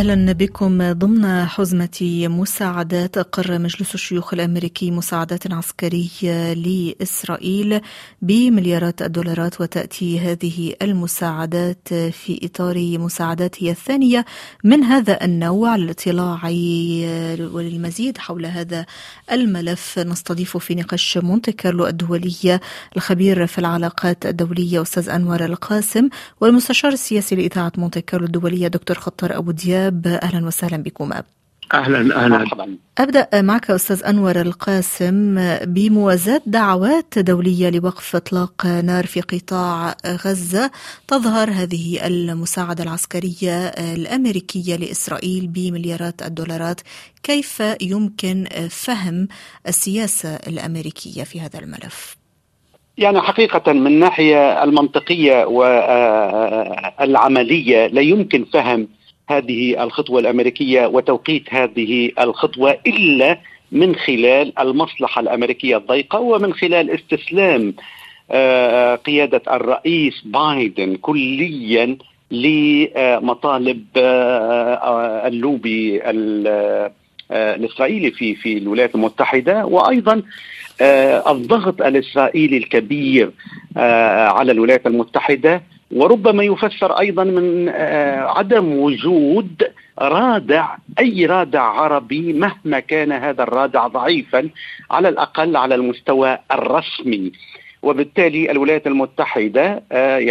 أهلا بكم. ضمن حزمة مساعدات أقر مجلس الشيوخ الأمريكي مساعدات عسكرية لإسرائيل بمليارات الدولارات، وتأتي هذه المساعدات في إطار مساعداته الثانية من هذا النوع. للاطلاع وللمزيد حول هذا الملف نستضيف في نقاش مونتي كارلو الدولية الخبير في العلاقات الدولية أستاذ أنور القاسم، والمستشار السياسي لإذاعة مونتي كارلو الدولية دكتور خطر أبو دياب. أهلا وسهلا بكم. أهلا مرحبا. أبدأ معك أستاذ أنور القاسم بموازاة دعوات دولية لوقف إطلاق نار في قطاع غزة. تظهر هذه المساعدة العسكرية الأمريكية لإسرائيل بمليارات الدولارات. كيف يمكن فهم السياسة الأمريكية في هذا الملف؟ يعني حقيقة من الناحية المنطقية والعملية لا يمكن فهم هذه الخطوة الأمريكية وتوقيت هذه الخطوة إلا من خلال المصلحة الأمريكية الضيقة، ومن خلال استسلام قيادة الرئيس بايدن كليا لمطالب اللوبي الإسرائيلي في الولايات المتحدة، وأيضا الضغط الإسرائيلي الكبير على الولايات المتحدة، وربما يفسر أيضا من عدم وجود رادع، أي رادع عربي مهما كان هذا الرادع ضعيفا على الأقل على المستوى الرسمي. وبالتالي الولايات المتحدة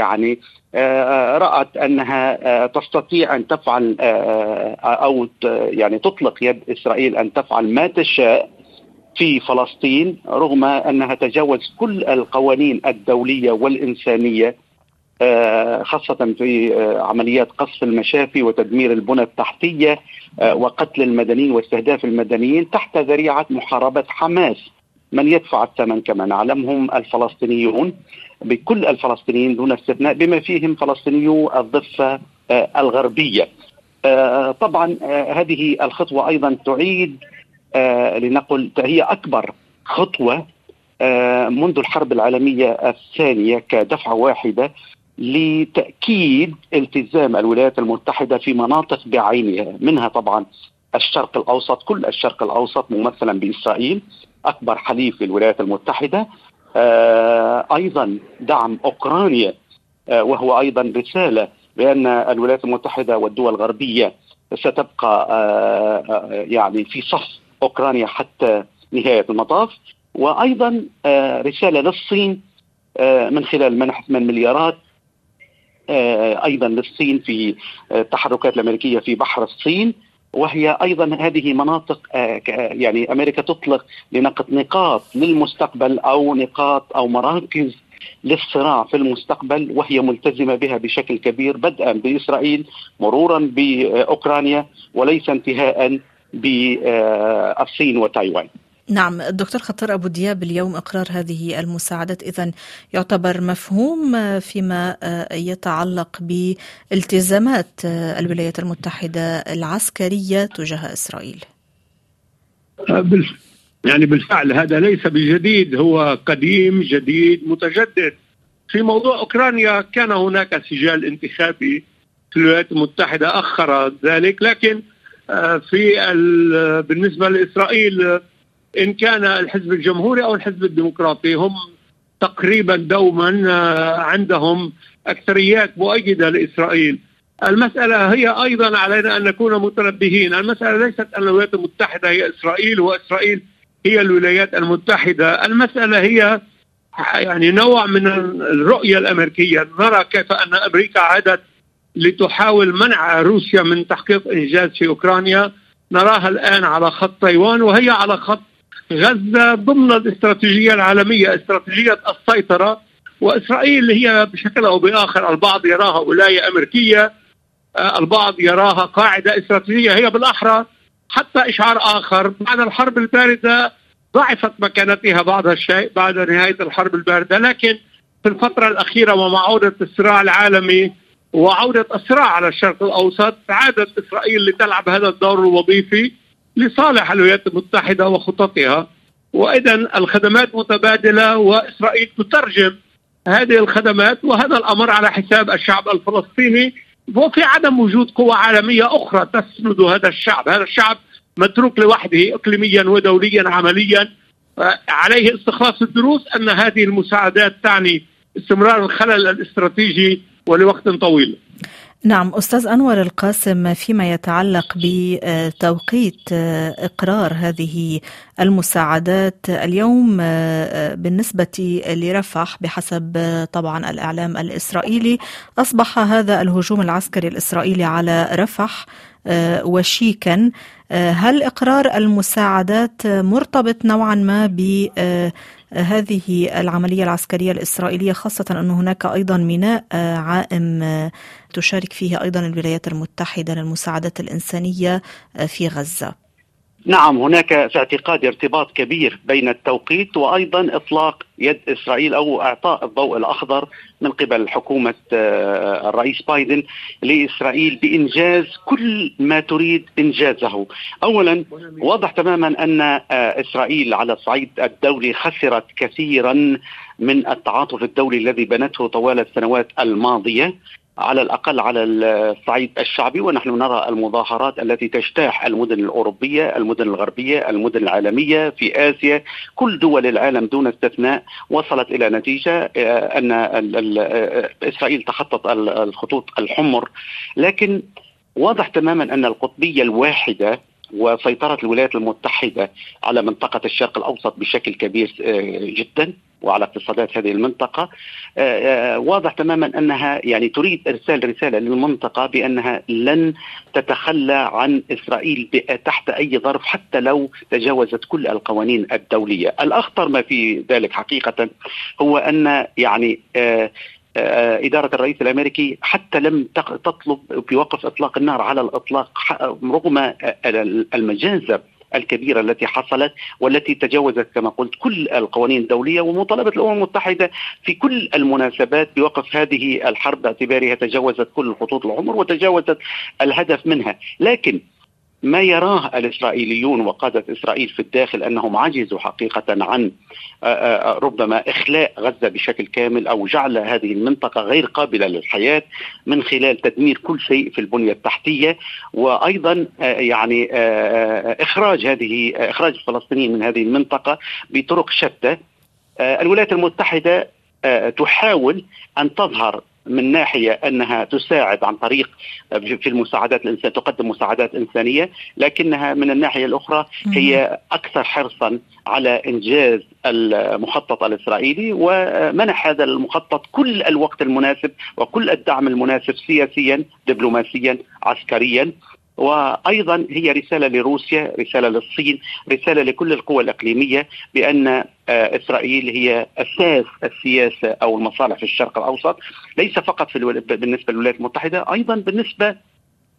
رأت أنها تستطيع أن تفعل أو يعني تطلق يد إسرائيل أن تفعل ما تشاء في فلسطين، رغم أنها تجاوز كل القوانين الدولية والإنسانية، خاصة في عمليات قصف المشافي وتدمير البنى التحتية وقتل المدنيين واستهداف المدنيين تحت ذريعة محاربة حماس. من يدفع الثمن كما نعلم هم الفلسطينيون، بكل الفلسطينيين دون استثناء، بما فيهم فلسطينيو الضفة الغربية. طبعا هذه الخطوة أيضا تعيد لنقل هي أكبر خطوة منذ الحرب العالمية الثانية كدفعة واحدة لتأكيد التزام الولايات المتحدة في مناطق بعينها، منها طبعا الشرق الأوسط، كل الشرق الأوسط ممثلا بإسرائيل أكبر حليف للولايات المتحدة، أيضا دعم أوكرانيا، وهو أيضا رسالة بأن الولايات المتحدة والدول الغربية ستبقى يعني في صف أوكرانيا حتى نهاية المطاف، وأيضا رسالة للصين من خلال منح 8 مليارات أيضا للصين في التحركات الأمريكية في بحر الصين، وهي أيضا هذه مناطق يعني أمريكا تطلق لنقاط للمستقبل أو نقاط أو مراكز للصراع في المستقبل، وهي ملتزمة بها بشكل كبير، بدءا بإسرائيل مرورا بأوكرانيا وليس انتهاء بالصين وتايوان. نعم الدكتور خطر أبو دياب، اليوم إقرار هذه المساعدات إذن يعتبر مفهوم فيما يتعلق بالتزامات الولايات المتحدة العسكرية تجاه إسرائيل. يعني بالفعل هذا ليس بجديد، هو قديم جديد متجدد. في موضوع أوكرانيا كان هناك سجال انتخابي في الولايات المتحدة أخر ذلك، لكن بالنسبة لإسرائيل إن كان الحزب الجمهوري أو الحزب الديمقراطي هم تقريبا دوما عندهم أكثريات مؤيدة لإسرائيل. المسألة هي أيضا علينا أن نكون متنبهين، المسألة ليست أن الولايات المتحدة هي إسرائيل وإسرائيل هي الولايات المتحدة. المسألة هي يعني نوع من الرؤية الأمريكية. نرى كيف أن أمريكا عادت لتحاول منع روسيا من تحقيق إنجاز في أوكرانيا، نراها الآن على خط تايوان وهي على خط غزة ضمن الاستراتيجية العالمية، استراتيجية السيطرة. وإسرائيل هي بشكل أو بآخر البعض يراها ولاية أمريكية، البعض يراها قاعدة استراتيجية، هي بالأحرى حتى إشعار آخر بعد الحرب الباردة ضعفت مكانتها بعض الشيء بعد نهاية الحرب الباردة، لكن في الفترة الأخيرة ومع عودة الصراع العالمي وعودة الصراع على الشرق الأوسط عادت إسرائيل لتلعب هذا الدور الوظيفي لصالح الولايات المتحدة وخططها. وإذا الخدمات متبادلة وإسرائيل تترجم هذه الخدمات، وهذا الأمر على حساب الشعب الفلسطيني وفي عدم وجود قوى عالمية أخرى تسند هذا الشعب. هذا الشعب متروك لوحده إقليميا ودوليا عمليا. عليه استخلاص الدروس أن هذه المساعدات تعني استمرار الخلل الاستراتيجي ولوقت طويل. نعم أستاذ أنور القاسم، فيما يتعلق بتوقيت إقرار هذه المساعدات اليوم بالنسبة لرفح بحسب طبعا الإعلام الإسرائيلي أصبح هذا الهجوم العسكري الإسرائيلي على رفح وشيكا. هل إقرار المساعدات مرتبط نوعا ما بهذه العملية العسكرية الإسرائيلية، خاصة أن هناك أيضا ميناء عائم تشارك فيه أيضا الولايات المتحدة للمساعدات الإنسانية في غزة؟ نعم، هناك في اعتقادي ارتباط كبير بين التوقيت وأيضا إطلاق يد إسرائيل أو إعطاء الضوء الأخضر من قبل حكومة الرئيس بايدن لإسرائيل بإنجاز كل ما تريد إنجازه. أولا، واضح تماما أن إسرائيل على الصعيد الدولي خسرت كثيرا من التعاطف الدولي الذي بنته طوال السنوات الماضية، على الأقل على الصعيد الشعبي. ونحن نرى المظاهرات التي تجتاح المدن الأوروبية، المدن الغربية، المدن العالمية في آسيا. كل دول العالم دون استثناء وصلت إلى نتيجة أن إسرائيل تخطت الخطوط الحمر. لكن واضح تماما أن القطبية الواحدة وسيطرة الولايات المتحدة على منطقة الشرق الأوسط بشكل كبير جدا وعلى اقتصادات هذه المنطقة، واضح تماما أنها يعني تريد إرسال رسالة للمنطقة بأنها لن تتخلى عن إسرائيل تحت أي ظرف حتى لو تجاوزت كل القوانين الدولية. الأخطر ما في ذلك حقيقة هو أن يعني إدارة الرئيس الأمريكي حتى لم تطلب بوقف إطلاق النار على الإطلاق رغم المجازر الكبيرة التي حصلت والتي تجاوزت كما قلت كل القوانين الدولية، ومطالبة الأمم المتحدة في كل المناسبات بوقف هذه الحرب باعتبارها تجاوزت كل الخطوط الحمر وتجاوزت الهدف منها. لكن ما يراه الإسرائيليون وقادة إسرائيل في الداخل أنهم عجزوا حقيقة عن ربما إخلاء غزة بشكل كامل أو جعل هذه المنطقة غير قابلة للحياة من خلال تدمير كل شيء في البنية التحتية، وأيضا يعني إخراج الفلسطينيين من هذه المنطقة بطرق شتى. الولايات المتحدة تحاول أن تظهر من ناحية أنها تساعد عن طريق في المساعدات الإنسانية، تقدم مساعدات إنسانية، لكنها من الناحية الأخرى هي أكثر حرصا على إنجاز المخطط الإسرائيلي ومنح هذا المخطط كل الوقت المناسب وكل الدعم المناسب سياسيا، دبلوماسيا، عسكريا. وأيضا هي رسالة لروسيا، رسالة للصين، رسالة لكل القوى الإقليمية بأن إسرائيل هي أساس السياسة أو المصالح في الشرق الأوسط، ليس فقط بالنسبة للولايات المتحدة، أيضا بالنسبة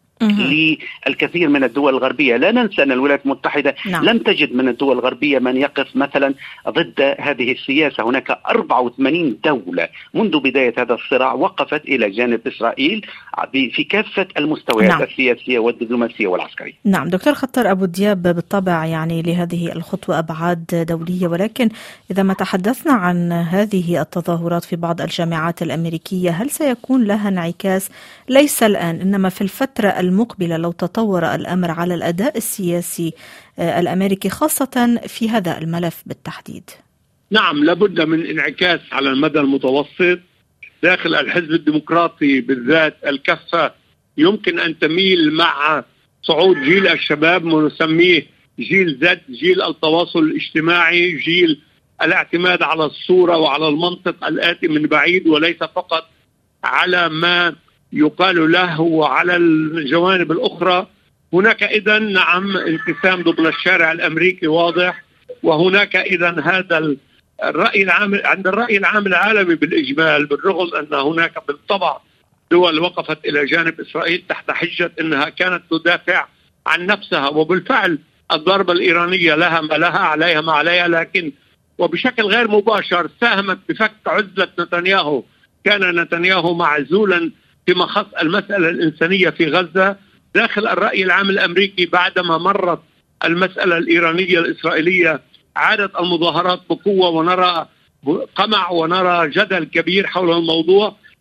للكثير من الدول الغربية. لا ننسى أن الولايات المتحدة لم تجد من الدول الغربية من يقف مثلا ضد هذه السياسة. هناك 84 دولة منذ بداية هذا الصراع وقفت إلى جانب إسرائيل في كافة المستويات السياسية والدبلوماسية والعسكرية. نعم دكتور خطر أبو دياب، بالطبع يعني لهذه الخطوة أبعاد دولية، ولكن إذا ما تحدثنا عن هذه التظاهرات في بعض الجامعات الأمريكية، هل سيكون لها انعكاس ليس الآن إنما في الفترة المقبلة لو تطور الأمر على الأداء السياسي الأمريكي خاصة في هذا الملف بالتحديد؟ نعم، لابد من انعكاس على المدى المتوسط. داخل الحزب الديمقراطي بالذات الكفة يمكن أن تميل مع صعود جيل الشباب، ونسميه جيل زد، جيل التواصل الاجتماعي، جيل الاعتماد على الصورة وعلى المنطق الآتي من بعيد وليس فقط على ما يقال له وعلى الجوانب الأخرى. هناك إذن نعم انقسام ضمن الشارع الأمريكي واضح، وهناك إذن هذا الرأي العام عند الرأي العام العالمي بالإجمال، بالرغم أن هناك بالطبع دول وقفت إلى جانب إسرائيل تحت حجة أنها كانت تدافع عن نفسها، وبالفعل الضربة الإيرانية لها ما لها، عليها ما عليها، لكن وبشكل غير مباشر ساهمت بفك عزلة نتنياهو. كان نتنياهو معزولا فيما خص المسألة الإنسانية في غزة داخل الرأي العام الأمريكي. بعدما مرت المسألة الإيرانية الإسرائيلية عادت المظاهرات بقوة، ونرى قمع ونرى جدل كبير حول الموضوع.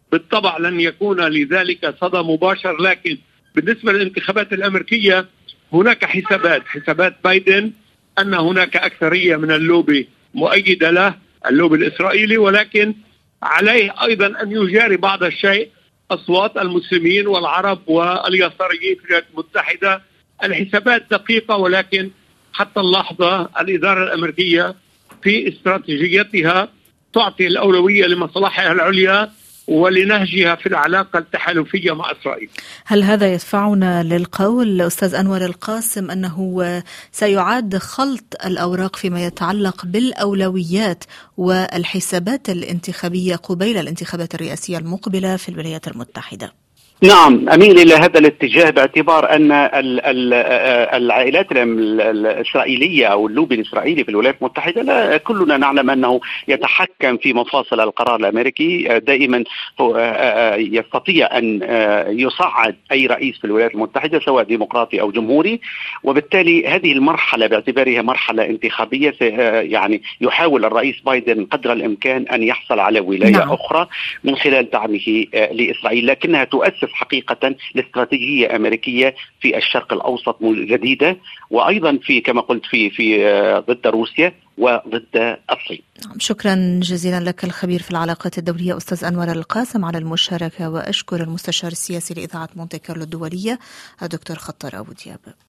بالطبع لن يكون لذلك صدى مباشر، لكن بالنسبة للانتخابات الأمريكية هناك حسابات بايدن أن هناك أكثرية من اللوبي مؤيدة له، اللوبي الإسرائيلي، ولكن عليه أيضا أن يجاري بعض الشيء أصوات المسلمين والعرب واليساريين في الولايات المتحدة. الحسابات دقيقة، ولكن حتى اللحظة الإدارة الأمريكية في استراتيجيتها تعطي الأولوية لمصالحها العليا ولنهجها في العلاقة التحالفية مع إسرائيل. هل هذا يدفعنا للقول أستاذ أنور القاسم أنه سيعاد خلط الأوراق فيما يتعلق بالأولويات والحسابات الانتخابية قبيل الانتخابات الرئاسية المقبلة في الولايات المتحدة؟ نعم، أميل إلى هذا الاتجاه، باعتبار أن العائلات الإسرائيلية أو اللوبي الإسرائيلي في الولايات المتحدة لا كلنا نعلم أنه يتحكم في مفاصل القرار الأمريكي. دائما يستطيع أن يصعد أي رئيس في الولايات المتحدة سواء ديمقراطي أو جمهوري، وبالتالي هذه المرحلة باعتبارها مرحلة انتخابية يعني يحاول الرئيس بايدن قدر الإمكان أن يحصل على ولاية أخرى من خلال دعمه لإسرائيل، لكنها تؤسس حقيقة لاستراتيجية أمريكية في الشرق الأوسط جديدة، وأيضا في كما قلت في ضد روسيا وضد الصين. شكرا جزيلا لك الخبير في العلاقات الدولية أستاذ أنور القاسم على المشاركة، وأشكر المستشار السياسي لإذاعة مونتي كارلو الدولية الدكتور خطر أبو دياب.